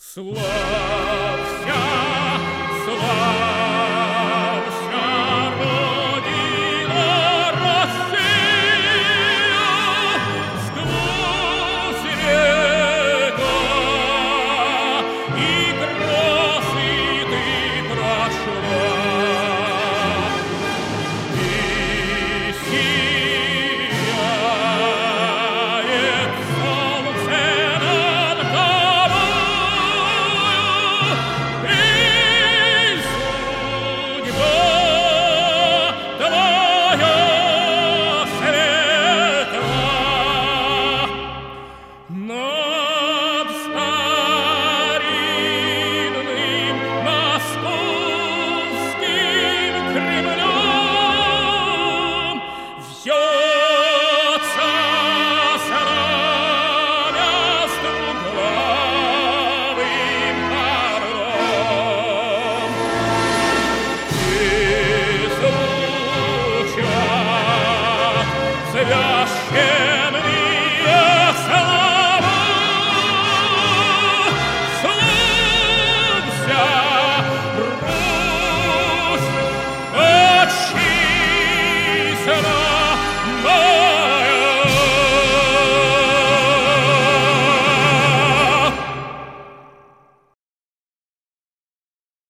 Славься, славься, Родина Россия, сквозь река и грозы ты прошла, и сияет солнце над тобою, и судьба твоя светла. Над старинным московским Кремлем вьется знамя с двуглавым орлом, и звучат звезды